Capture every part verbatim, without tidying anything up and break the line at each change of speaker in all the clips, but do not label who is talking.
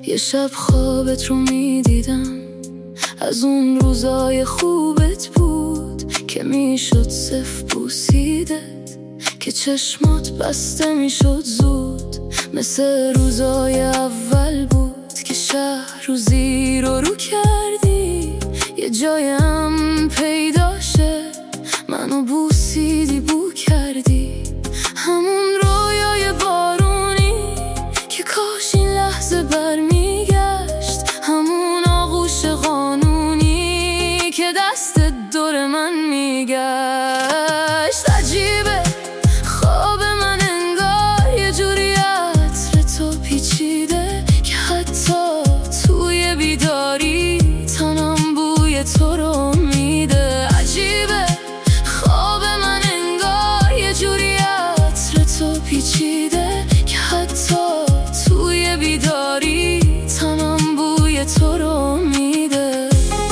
یه شب خوابت رو میدیدم، از اون روزای خوبت بود که میشد صف بوسیدت، که چشمات بسته میشد زود، مثل روزای اول بود که شهر رو زیر و رو کردی. یه جایم پیدا شه منو بوسیدی، بو کردی، همون رویای بارونی که کاش این لحظه برمیگشت، همون آغوش قانونی که دست دور من میگشت. عجیبه خواب من انگار یه جوری عطر تو پیچیده که حتی توی بیداری تنم بوی تو رو میده. عجیبه خواب من انگار یه جوری عطر تو پیچیده که حتی توی بیداری تنم بوی تو رو میده.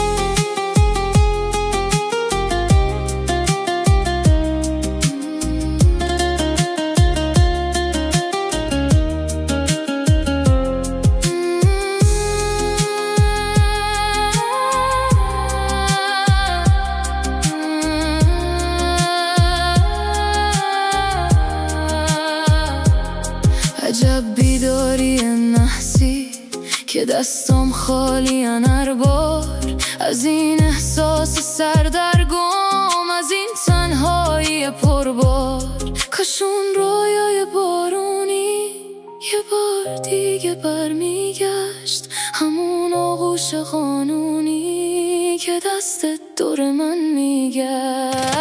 عجب بیداری نحسی که دستم خالی هر بار، از این احساس سردرگم، از این تنهایی پربار. کاش اون رویای بارونی یه بار دیگه برمیگشت، همون آغوش قانونی که دست دور من میگشت.